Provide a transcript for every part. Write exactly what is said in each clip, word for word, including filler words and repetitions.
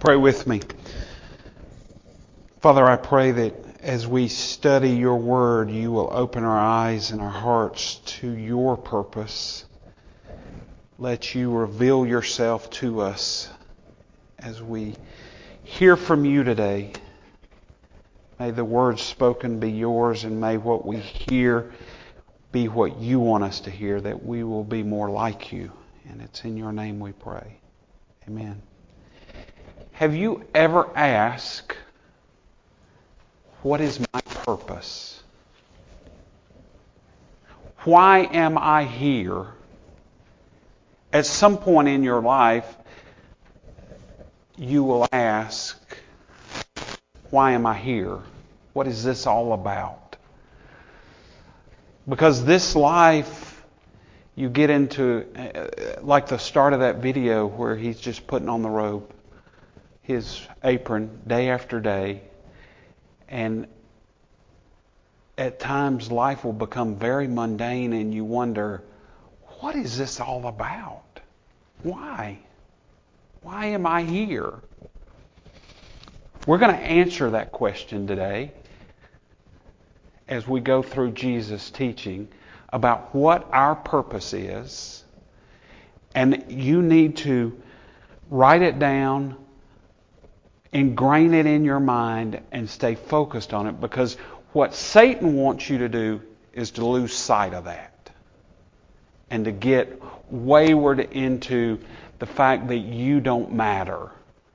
Pray with me. Father, I pray that as we study your word, you will open our eyes and our hearts to your purpose. Let you reveal yourself to us as we hear from you today. May the words spoken be yours, and may what we hear be what you want us to hear, that we will be more like you. And it's in your name we pray. Amen. Have you ever asked, what is my purpose? Why am I here? At some point in your life, you will ask, why am I here? What is this all about? Because this life, you get into, like the start of that video where he's just putting on the robe, his apron, day after day. And at times life will become very mundane and you wonder, what is this all about? Why? Why am I here? We're going to answer that question today as we go through Jesus' teaching about what our purpose is. And you need to write it down, ingrain it in your mind, and stay focused on it, because what Satan wants you to do is to lose sight of that and to get wayward into the fact that you don't matter.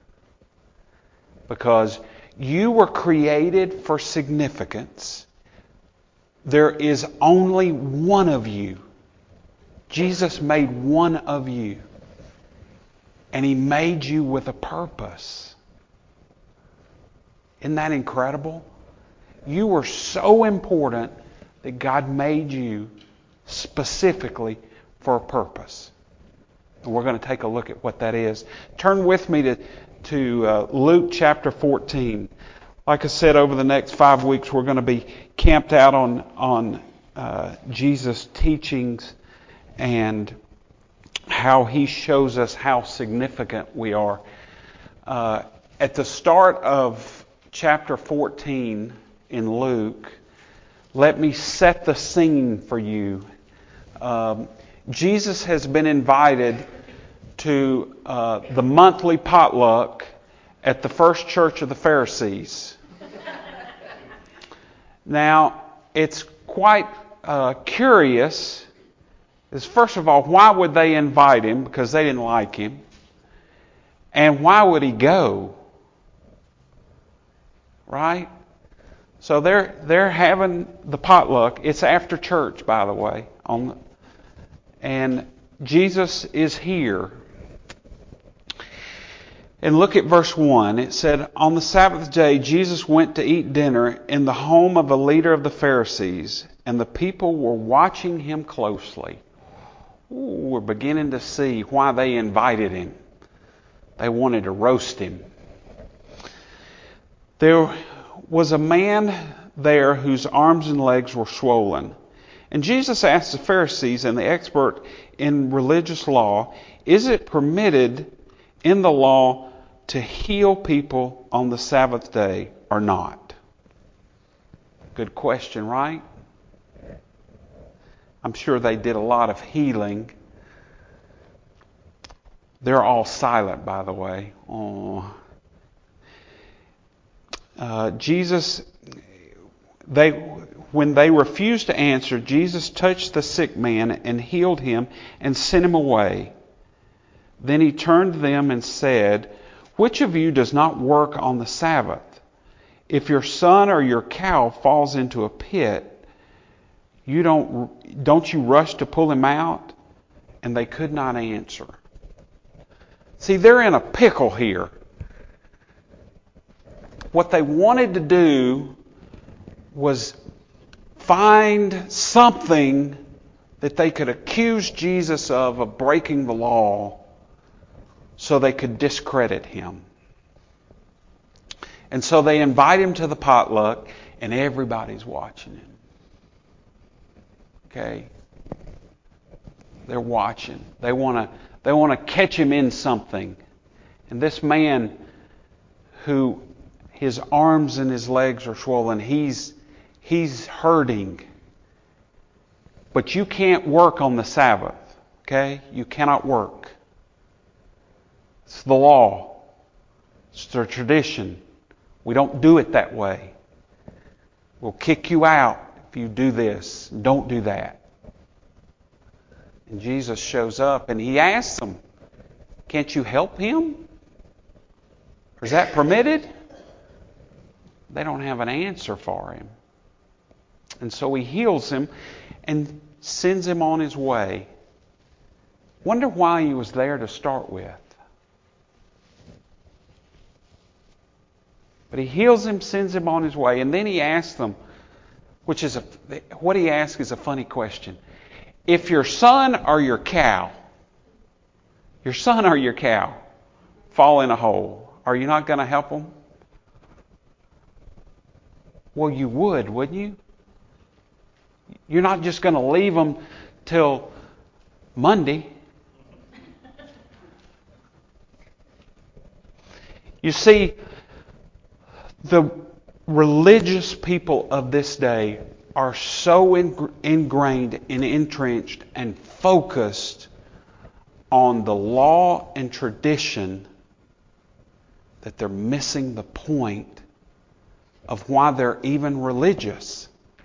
Because you were created for significance. There is only one of you. Jesus made one of you. And He made you with a purpose. Isn't that incredible? You were so important that God made you specifically for a purpose. And we're going to take a look at what that is. Turn with me to, to uh, Luke chapter fourteen. Like I said, over the next five weeks, we're going to be camped out on, on uh, Jesus' teachings and how He shows us how significant we are. Uh, at the start of chapter fourteen in Luke, let me set the scene for you. Um, Jesus has been invited to uh, the monthly potluck at the First Church of the Pharisees. Now, it's quite uh, curious. Is first of all, why would they invite Him? Because they didn't like Him. And why would He go? Right? So they're they're having the potluck. It's after church, by the way. On the, and Jesus is here. And look at verse one. It said, on the Sabbath day, Jesus went to eat dinner in the home of a leader of the Pharisees, and the people were watching Him closely. Ooh, we're beginning to see why they invited Him. They wanted to roast Him. There was a man there whose arms and legs were swollen. And Jesus asked the Pharisees and the expert in religious law, is it permitted in the law to heal people on the Sabbath day or not? Good question, right? I'm sure they did a lot of healing. They're all silent, by the way. Oh. Uh, Jesus, they, when they refused to answer, Jesus touched the sick man and healed him and sent him away. Then He turned to them and said, which of you does not work on the Sabbath? If your son or your cow falls into a pit, you don't, don't you rush to pull him out? And they could not answer. See, they're in a pickle here. What they wanted to do was find something that they could accuse Jesus of, of breaking the law, so they could discredit Him. And so they invite Him to the potluck, and everybody's watching Him. Okay? They're watching. They want to they want to catch Him in something. And this man who his arms and his legs are swollen. He's, he's hurting. But you can't work on the Sabbath. Okay? You cannot work. It's the law. It's the tradition. We don't do it that way. We'll kick you out if you do this. Don't do that. And Jesus shows up and he asks them, can't you help him? Is that permitted? They don't have an answer for him. And so he heals him and sends him on his way. Wonder why he was there to start with. But he heals him, sends him on his way, and then he asks them, which is a, what he asks is a funny question. If your son or your cow, your son or your cow, fall in a hole, are you not going to help them? Well, you would, wouldn't you? You're not just going to leave them till Monday. You see, the religious people of this day are so ingrained and entrenched and focused on the law and tradition that they're missing the point of why they're even religious.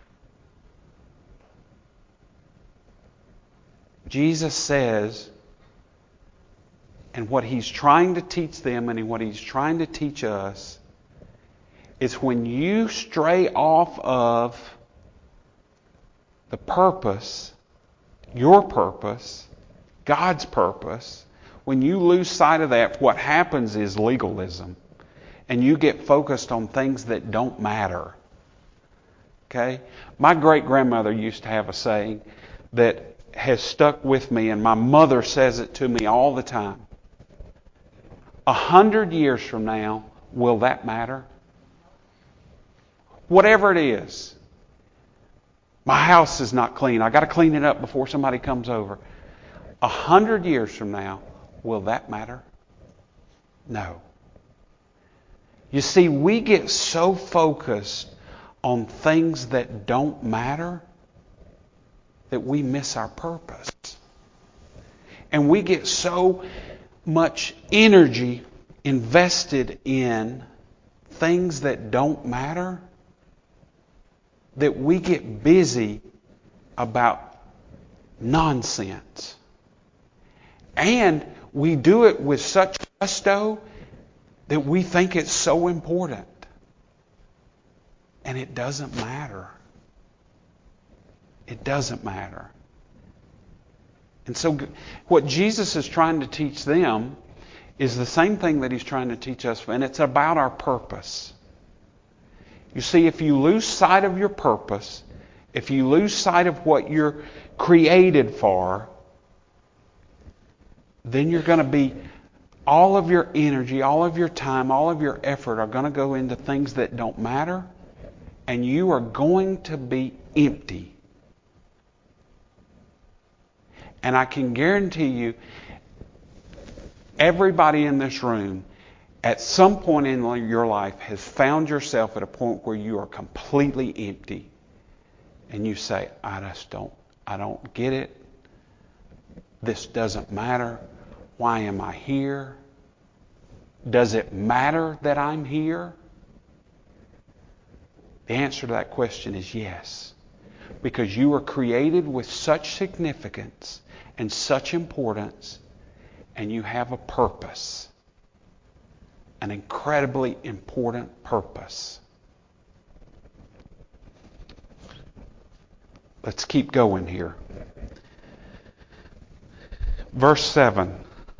Jesus says, and what he's trying to teach them and what he's trying to teach us, is when you stray off of the purpose, your purpose, God's purpose, when you lose sight of that, what happens is legalism. And you get focused on things that don't matter. Okay? My great-grandmother used to have a saying that has stuck with me, and my mother says it to me all the time. A hundred years from now, will that matter? Whatever it is. My house is not clean. I got to clean it up before somebody comes over. A hundred years from now, will that matter? No. You see, we get so focused on things that don't matter that we miss our purpose. And we get so much energy invested in things that don't matter that we get busy about nonsense. And we do it with such gusto that we think it's so important. And it doesn't matter. It doesn't matter. And so what Jesus is trying to teach them is the same thing that he's trying to teach us, and it's about our purpose. You see, if you lose sight of your purpose, if you lose sight of what you're created for, then you're going to be, all of your energy, all of your time, all of your effort are going to go into things that don't matter, and you are going to be empty. And I can guarantee you, everybody in this room, at some point in your life, has found yourself at a point where you are completely empty. And you say, I just don't, I don't get it. This doesn't matter. Why am I here? Does it matter that I'm here? The answer to that question is yes. Because you were created with such significance and such importance, and you have a purpose. An incredibly important purpose. Let's keep going here. Verse seven.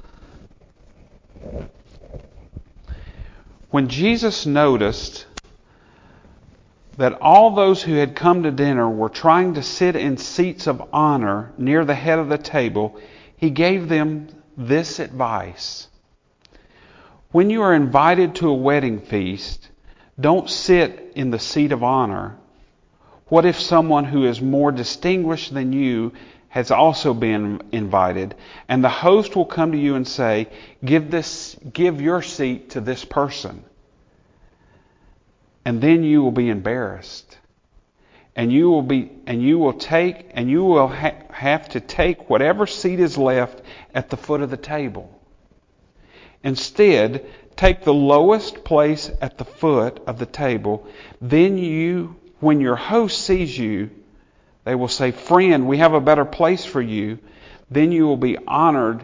When Jesus noticed that all those who had come to dinner were trying to sit in seats of honor near the head of the table, he gave them this advice. When you are invited to a wedding feast, don't sit in the seat of honor. What if someone who is more distinguished than you has also been invited, and the host will come to you and say, give this, give your seat to this person. And then you will be embarrassed. And you will be, and you will take, and you will ha- have to take whatever seat is left at the foot of the table. Instead, take the lowest place at the foot of the table. Then you, when your host sees you, they will say, "Friend, we have a better place for you." Then you will be honored.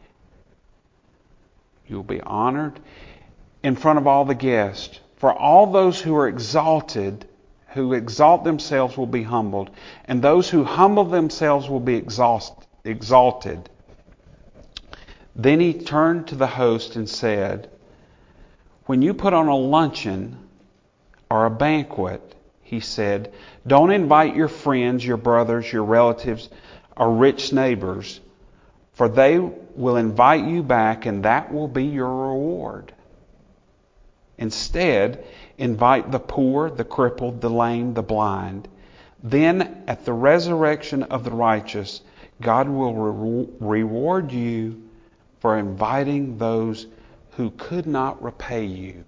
You will be honored in front of all the guests. For all those who are exalted, who exalt themselves, will be humbled, and those who humble themselves will be exhaust, exalted. Then he turned to the host and said, "When you put on a luncheon or a banquet," he said, "don't invite your friends, your brothers, your relatives, or rich neighbors, for they will invite you back, and that will be your reward. Instead, invite the poor, the crippled, the lame, the blind. Then, at the resurrection of the righteous, God will re- reward you for inviting those who could not repay you."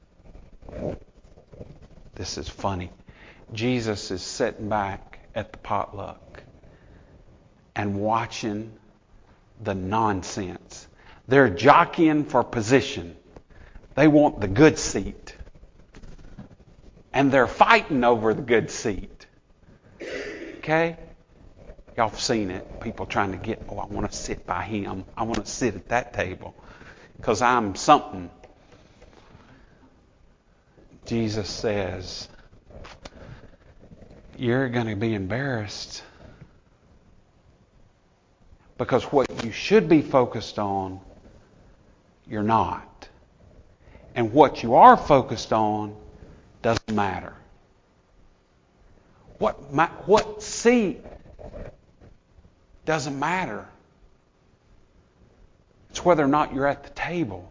This is funny. Jesus is sitting back at the potluck and watching the nonsense. They're jockeying for position. They want the good seat. And they're fighting over the good seat. Okay? Y'all have seen it. People trying to get, "Oh, I want to sit by him. I want to sit at that table because I'm something." Jesus says, you're going to be embarrassed. Because what you should be focused on, you're not. And what you are focused on doesn't matter. What, ma- what seat doesn't matter. It's whether or not you're at the table.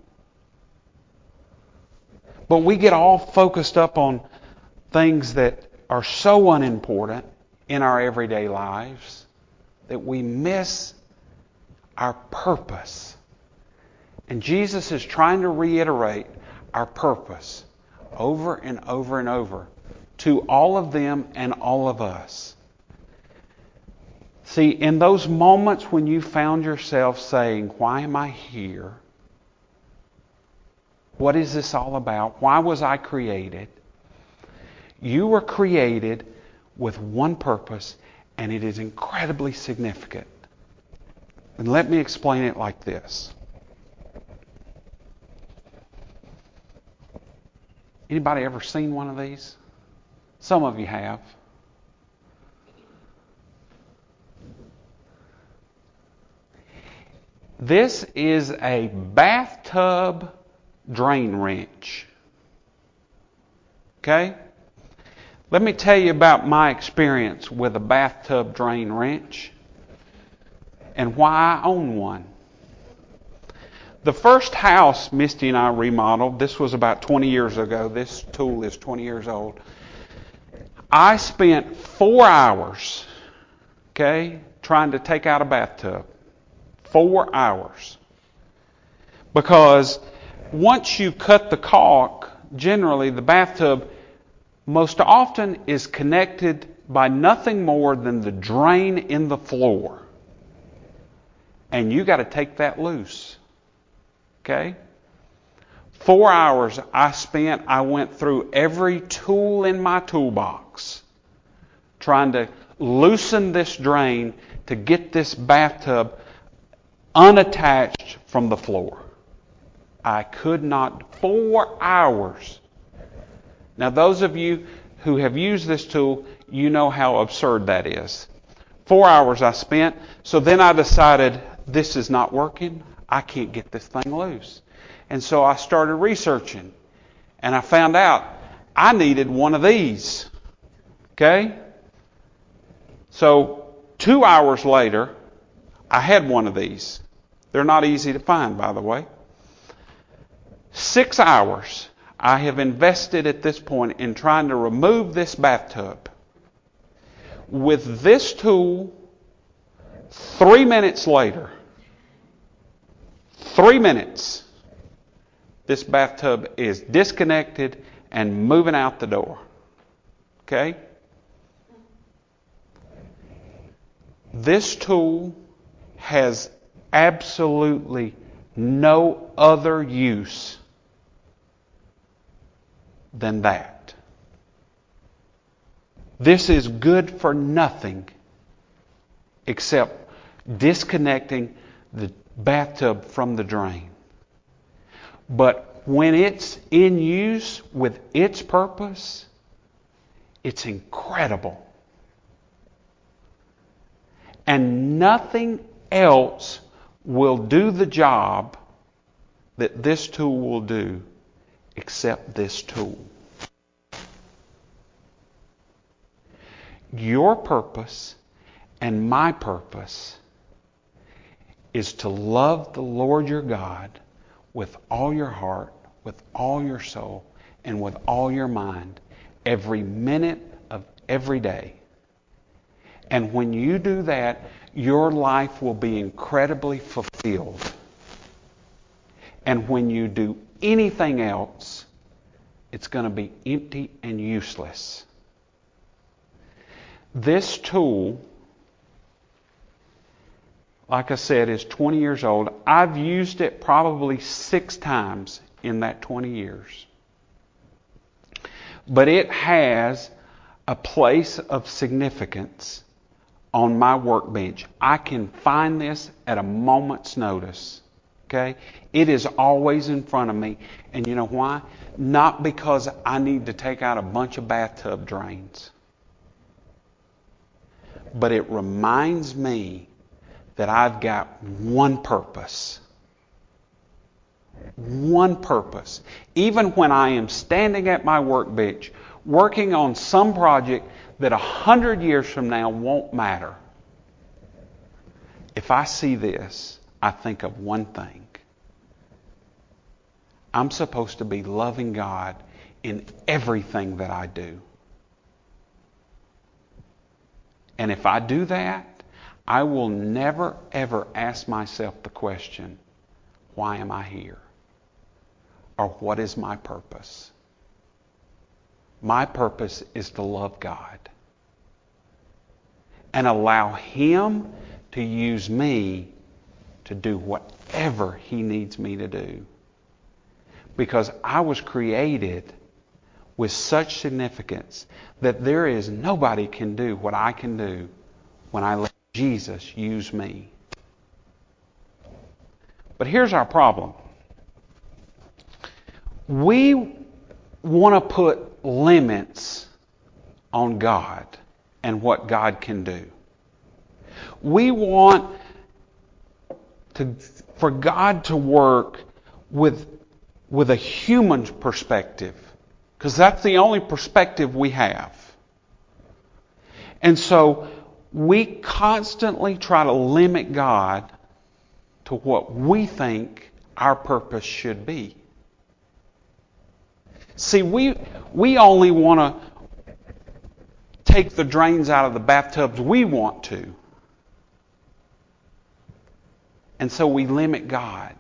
But we get all focused up on things that are so unimportant in our everyday lives that we miss our purpose. And Jesus is trying to reiterate our purpose over and over and over to all of them and all of us. See, in those moments when you found yourself saying, "Why am I here? What is this all about? Why was I created?" You were created with one purpose, and it is incredibly significant. And let me explain it like this. Anybody ever seen one of these? Some of you have. This is a bathtub drain wrench. Okay? Let me tell you about my experience with a bathtub drain wrench and why I own one. The first house Misty and I remodeled, this was about twenty years ago. This tool is twenty years old. I spent four hours, okay, trying to take out a bathtub. Four hours. Because once you cut the caulk, generally the bathtub most often is connected by nothing more than the drain in the floor. And you got to take that loose. Okay? Four hours I spent, I went through every tool in my toolbox trying to loosen this drain to get this bathtub unattached from the floor. I could not. Four hours. Now, those of you who have used this tool, you know how absurd that is. Four hours I spent. So then I decided, this is not working. I can't get this thing loose. And so I started researching. And I found out I needed one of these. Okay? So two hours later, I had one of these. They're not easy to find, by the way. Six hours I have invested at this point in trying to remove this bathtub. With this tool, three minutes later, three minutes, this bathtub is disconnected and moving out the door. Okay? This tool has absolutely no other use than that. This is good for nothing except disconnecting the bathtub from the drain. But when it's in use with its purpose, it's incredible. And nothing else will do the job that this tool will do except this tool. Your purpose and my purpose is to love the Lord your God with all your heart, with all your soul, and with all your mind every minute of every day. And when you do that, your life will be incredibly fulfilled. And when you do anything else, it's going to be empty and useless. This tool, like I said, is twenty years old. I've used it probably six times in that twenty years. But it has a place of significance on my workbench. I can find this at a moment's notice. Okay? It is always in front of me. And you know why? Not because I need to take out a bunch of bathtub drains. But it reminds me that I've got one purpose. One purpose. Even when I am standing at my workbench, working on some project that a hundred years from now won't matter. If I see this, I think of one thing. I'm supposed to be loving God in everything that I do. And if I do that, I will never, ever ask myself the question, why am I here? Or what is my purpose? My purpose is to love God and allow Him to use me to do whatever He needs me to do. Because I was created with such significance that there is nobody can do what I can do when I let Jesus use me. But here's our problem. We want to put limits on God and what God can do. We want to, for God to work with, with a human perspective, because that's the only perspective we have. And so we constantly try to limit God to what we think our purpose should be. See, we we only want to take the drains out of the bathtubs we want to. And so we limit God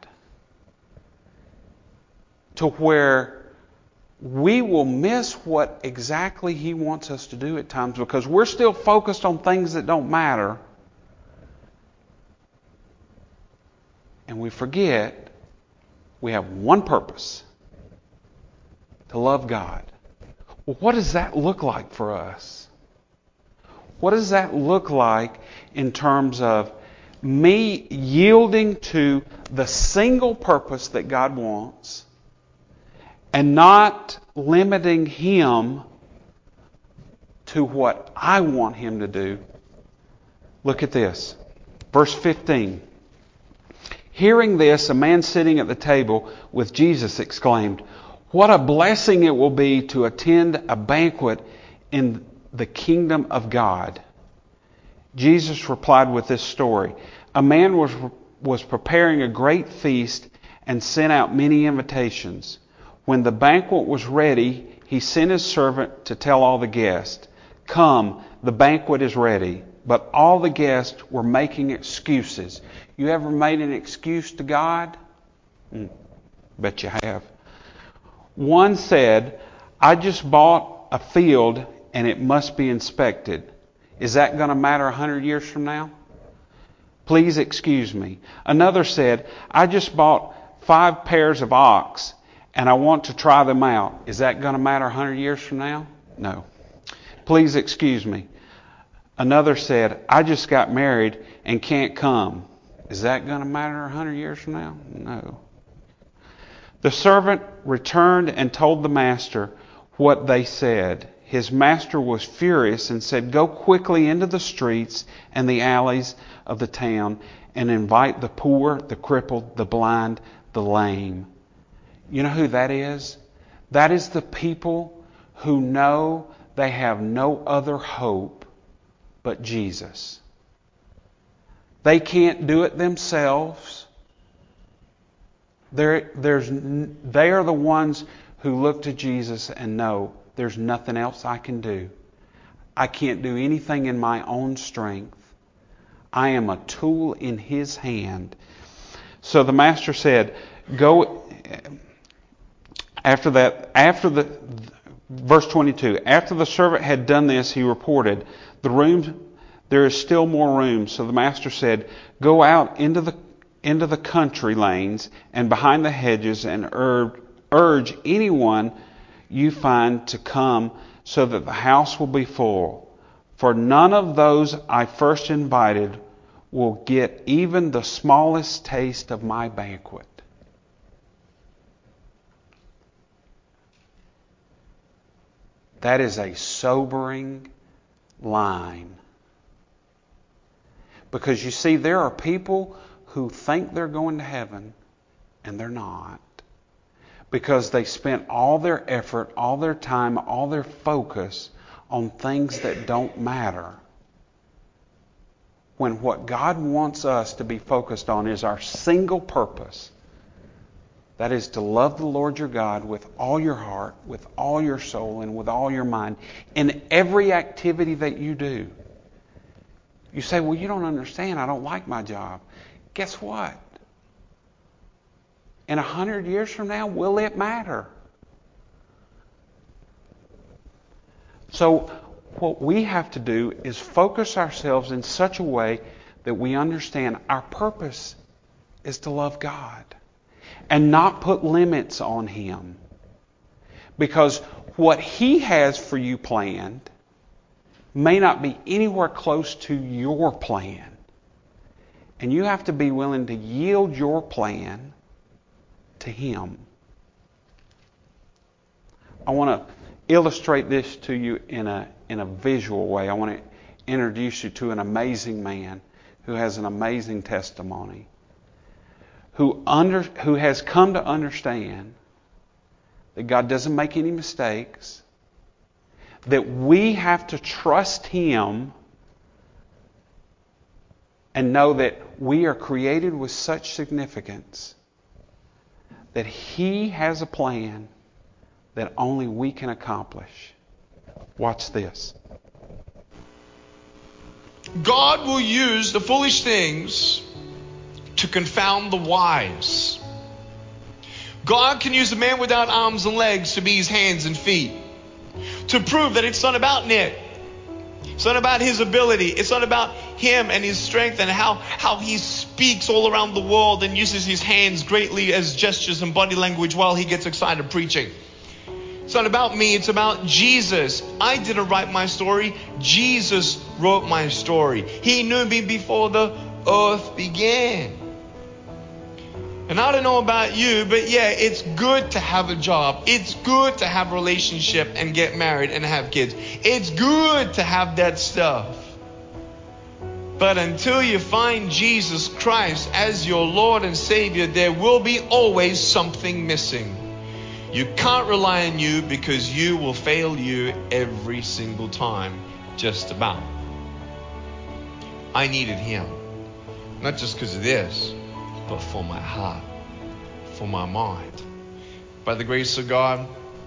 to where we will miss what exactly He wants us to do at times because we're still focused on things that don't matter. And we forget we have one purpose: to love God. Well, what does that look like for us? What does that look like in terms of me yielding to the single purpose that God wants and not limiting Him to what I want Him to do? Look at this. Verse fifteen. Hearing this, a man sitting at the table with Jesus exclaimed, "What a blessing it will be to attend a banquet in the kingdom of God." Jesus replied with this story. A man was, was preparing a great feast and sent out many invitations. When the banquet was ready, he sent his servant to tell all the guests, "Come, the banquet is ready." But all the guests were making excuses. You ever made an excuse to God? Mm, bet you have. One said, I just bought a field and it must be inspected. Is that going to matter a hundred years from now? Please excuse me. Another said, I just bought five pairs of ox and I want to try them out. Is that going to matter a hundred years from now? No. Please excuse me. Another said, I just got married and can't come. Is that going to matter a hundred years from now? No. The servant returned and told the master what they said. His master was furious and said, go quickly into the streets and the alleys of the town and invite the poor, the crippled, the blind, the lame. You know who that is? That is the people who know they have no other hope but Jesus. They can't do it themselves. They're, there's, they are the ones who look to Jesus and know there's nothing else I can do. I can't do anything in my own strength. I am a tool in His hand. So the master said, go, after that, after the, verse twenty-two, after the servant had done this, he reported, the room, there is still more room. So the master said, go out into the, into the country lanes and behind the hedges and urge, urge anyone you find to come so that the house will be full. For none of those I first invited will get even the smallest taste of my banquet. That is a sobering line. Because you see, there are people who think they're going to heaven and they're not. Because they spent all their effort, all their time, all their focus on things that don't matter. When what God wants us to be focused on is our single purpose. That is to love the Lord your God with all your heart, with all your soul, and with all your mind. In every activity that you do. You say, well, you don't understand. I don't like my job. Guess what? In a hundred years from now, will it matter? So what we have to do is focus ourselves in such a way that we understand our purpose is to love God and not put limits on Him. Because what He has for you planned may not be anywhere close to your plan. And you have to be willing to yield your plan to Him. I want to illustrate this to you in a in a visual way. I want to introduce you to an amazing man who has an amazing testimony, who under who has come to understand that God doesn't make any mistakes, that we have to trust Him and know that we are created with such significance that He has a plan that only we can accomplish. Watch this. God will use the foolish things to confound the wise. God can use a man without arms and legs to be His hands and feet, to prove that it's not about Nick. It's not about his ability. It's not about him and his strength and how, how he speaks all around the world and uses his hands greatly as gestures and body language while he gets excited preaching. It's not about me. It's about Jesus. I didn't write my story. Jesus wrote my story. He knew me before the earth began. And I don't know about you, but yeah, it's good to have a job. It's good to have a relationship and get married and have kids. It's good to have that stuff. But until you find Jesus Christ as your Lord and Savior, there will be always something missing. You can't rely on you because you will fail you every single time, just about. I needed Him. Not just because of this, but for my heart, for my mind. By the grace of God,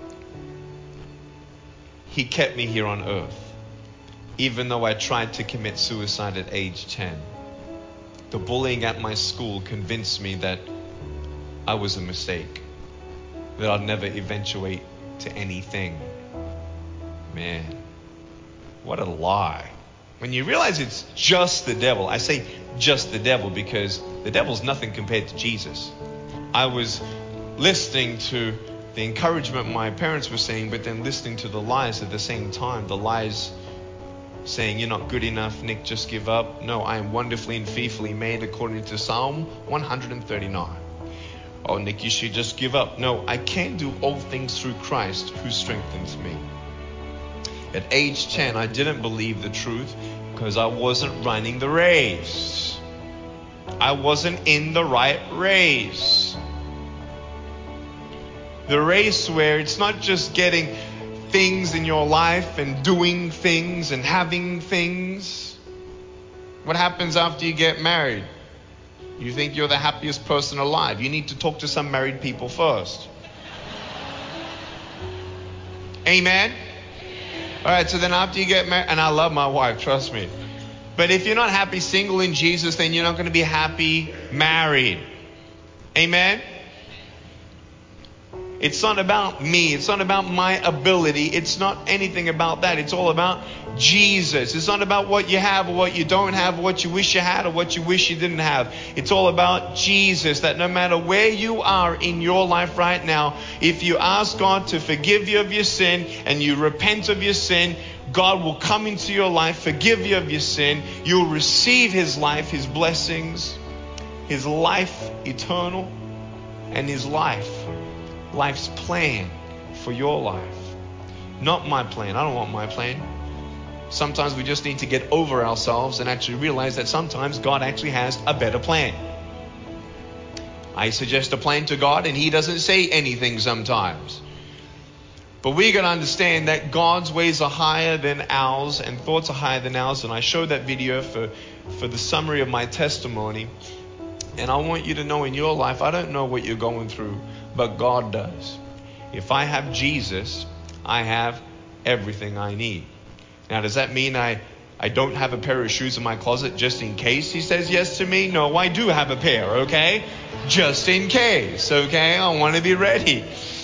He kept me here on earth, even though I tried to commit suicide at age ten. The bullying at my school convinced me that I was a mistake, that I'd never eventuate to anything. Man, what a lie. When you realize it's just the devil, I say just the devil because the devil's nothing compared to Jesus. I was listening to the encouragement my parents were saying, but then listening to the lies at the same time. The lies saying, you're not good enough, Nick, just give up. No, I am wonderfully and fearfully made according to Psalm one thirty-nine. Oh, Nick, you should just give up. No, I can do all things through Christ who strengthens me. At age ten, I didn't believe the truth because I wasn't running the race. I wasn't in the right race. The race where it's not just getting things in your life and doing things and having things. What happens after you get married? You think you're the happiest person alive. You need to talk to some married people first. Amen? All right, so then after you get married, and I love my wife, trust me. But if you're not happy single in Jesus, then you're not going to be happy married. Amen? It's not about me. It's not about my ability. It's not anything about that. It's all about Jesus. It's not about what you have or what you don't have, or what you wish you had or what you wish you didn't have. It's all about Jesus, that no matter where you are in your life right now, if you ask God to forgive you of your sin and you repent of your sin, God will come into your life, forgive you of your sin. You'll receive His life, His blessings, His life eternal, and His life. Life's plan for your life. Not my plan. I don't want my plan. Sometimes we just need to get over ourselves and actually realize that sometimes God actually has a better plan. I suggest a plan to God and He doesn't say anything sometimes. But we got to understand that God's ways are higher than ours and thoughts are higher than ours. And I showed that video for, for the summary of my testimony. And I want you to know in your life, I don't know what you're going through, but God does. If I have Jesus, I have everything I need. Now, does that mean I, I don't have a pair of shoes in my closet just in case He says yes to me? No, I do have a pair, okay? Just in case, okay? I want to be ready.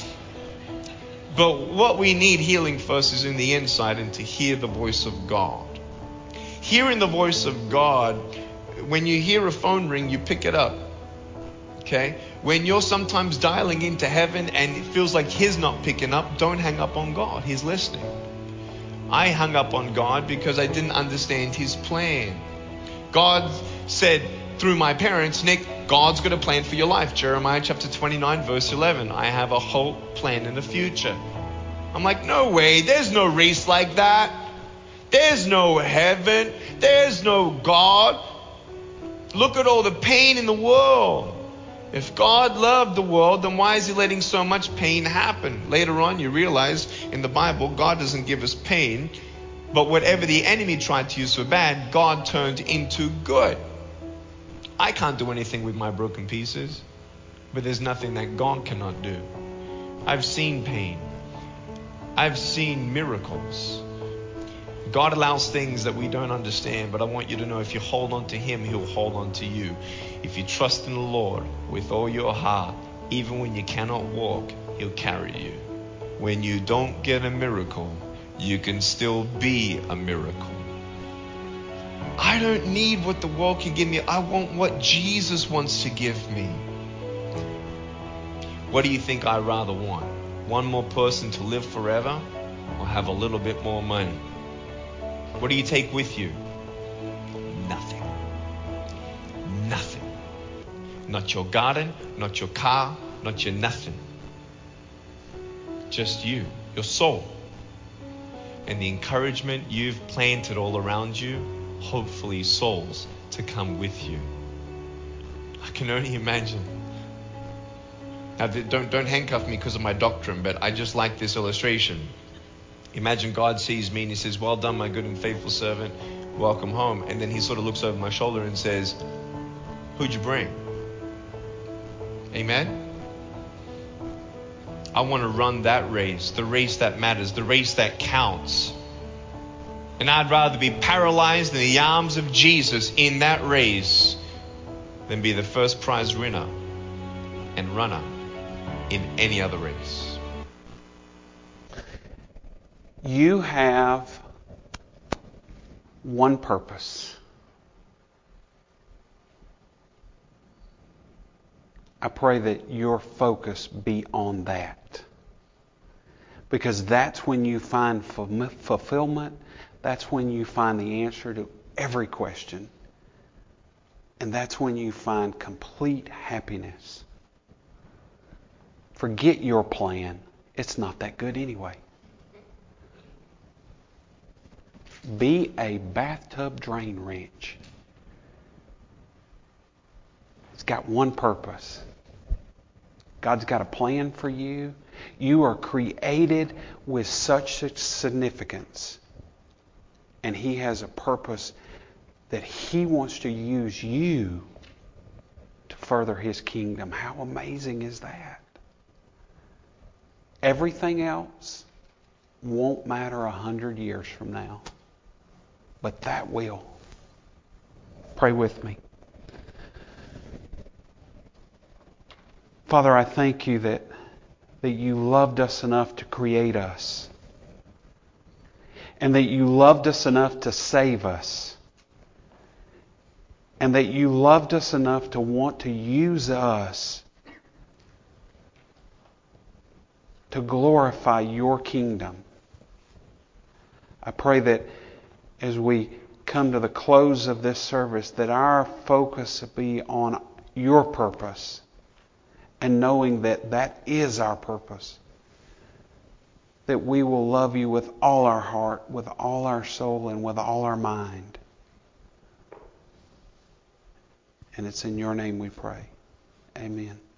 But what we need healing first is in the inside and to hear the voice of God. Hearing the voice of God, when you hear a phone ring, you pick it up. Okay? When you're sometimes dialing into heaven and it feels like He's not picking up, don't hang up on God. He's listening. I hung up on God because I didn't understand His plan. God said through my parents, Nick, God's got a plan for your life. Jeremiah chapter twenty-nine, verse eleven. I have a whole plan in the future. I'm like, no way. There's no race like that. There's no heaven. There's no God. Look at all the pain in the world. If God loved the world, then why is He letting so much pain happen? Later on, you realize in the Bible, God doesn't give us pain, but whatever the enemy tried to use for bad, God turned into good. I can't do anything with my broken pieces, but there's nothing that God cannot do. I've seen pain. I've seen miracles. God allows things that we don't understand, but I want you to know if you hold on to Him, He'll hold on to you. If you trust in the Lord with all your heart, even when you cannot walk, He'll carry you. When you don't get a miracle, you can still be a miracle. I don't need what the world can give me. I want what Jesus wants to give me. What do you think I rather want? One more person to live forever or have a little bit more money? What do you take with you? Nothing. Nothing. Not your garden, not your car, not your nothing. Just you, your soul. And the encouragement you've planted all around you, hopefully souls to come with you. I can only imagine. Now, don't, don't handcuff me because of my doctrine, but I just like this illustration. Imagine God sees me and He says, well done, my good and faithful servant. Welcome home. And then He sort of looks over my shoulder and says, who'd you bring? Amen? I want to run that race, the race that matters, the race that counts. And I'd rather be paralyzed in the arms of Jesus in that race than be the first prize winner and runner in any other race. You have one purpose. I pray that your focus be on that. Because that's when you find fulfillment. That's when you find the answer to every question. And that's when you find complete happiness. Forget your plan. It's not that good anyway. Be a bathtub drain wrench. It's got one purpose. God's got a plan for you. You are created with such significance. And He has a purpose that He wants to use you to further His kingdom. How amazing is that? Everything else won't matter a hundred years from now. But that will. Pray with me. Father, I thank You that, that You loved us enough to create us. And that You loved us enough to save us. And that You loved us enough to want to use us to glorify Your kingdom. I pray that as we come to the close of this service, that our focus be on Your purpose, and knowing that that is our purpose. That we will love You with all our heart, with all our soul, and with all our mind. And it's in Your name we pray. Amen.